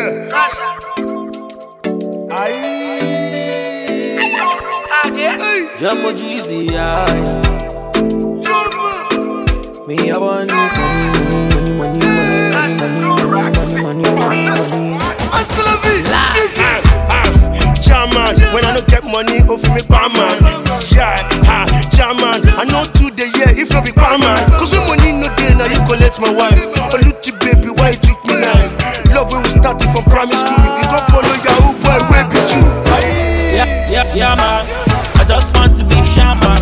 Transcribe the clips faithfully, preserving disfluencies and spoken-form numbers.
Yeah. Aye. Jumbo Jeezy, yeah. Me, I want this money, money, money, money, money, money, money, money, money. Hasta la vida. German, when I don't get money, go for me, barman. Yeah, ha, German, I know today, yeah, if not be barman. Cause when money no day, now you collect my wife. Oh, Luchi, baby, why you treat me knife? Love when we started from primary school. You don't follow your boy, where be you? Yeah, yeah, yeah, man. I just want to be shaman.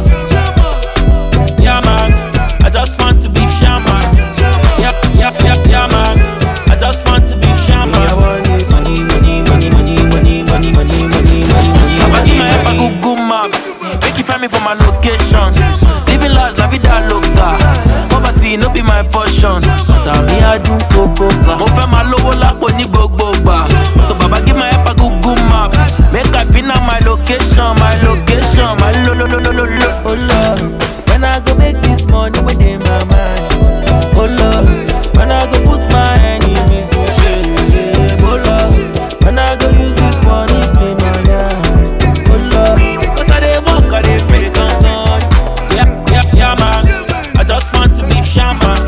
Yeah, man. I just want to be shaman. Yeah, yeah, yeah, yeah, man. I just want to be shaman. I want this money, money, money, money, money, money, money, money, money, money. I want my help, I Google Maps. Make you find me for my location. Living large, la vida loca. Poverty no be my portion. But me I do coco. Mo fẹ́ máa lówó lápò ní gbogbo gbà. So baba give my help, I Google Maps. Make I pin on my location, my location, my lo lo lo lo lo lo. Oh Lord, when I go make this money within my mind. Oh Lord, when I go put my enemies to shame. Oh Lord, when I go use this money play my life. Oh Lord, cause I dey walk, I dey pray, come on. Yeah, yeah, yeah, man. I just want to be shaman.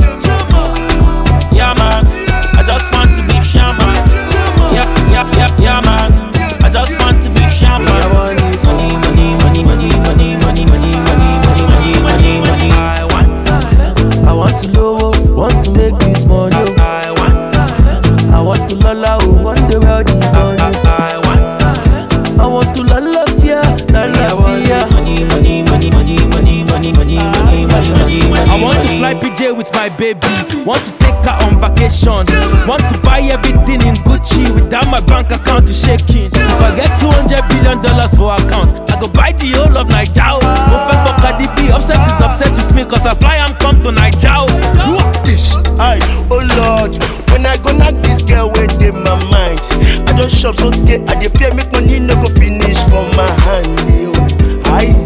Yeah, man. I just want to be shaman. Yeah, yeah, yeah, yeah, man. I just want to be shaman. I want this money, money, money, money, money, money, money, money, money, money, money, money. I want, I want to low, want to make this money. I want, I want to lala, want the wealthy money. I want, I want to lala, fear, lala, fear. Money, money, money, money, money, money, money, money, money, money, money. I want to fly P J with my baby. Want to take her on vacation. Want to buy everything in Gucci without my bank account is shaking. If I get two hundred billion dollars for account, I go buy the whole of Naija. Open for Cardi B, upset is upset with me cause I fly and come to Naija. What this? Aye, oh Lord, when I go knock this girl where they my mind. I don't shop so they I dey fear make money no go finish for my hand. Yo, aye.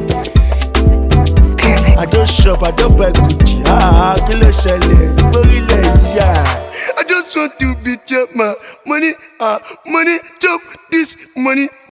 I don't shop, I don't buy Gucci. Ah, kill a shell, yeah. I just want to be chop my money, ah, money, chop this money.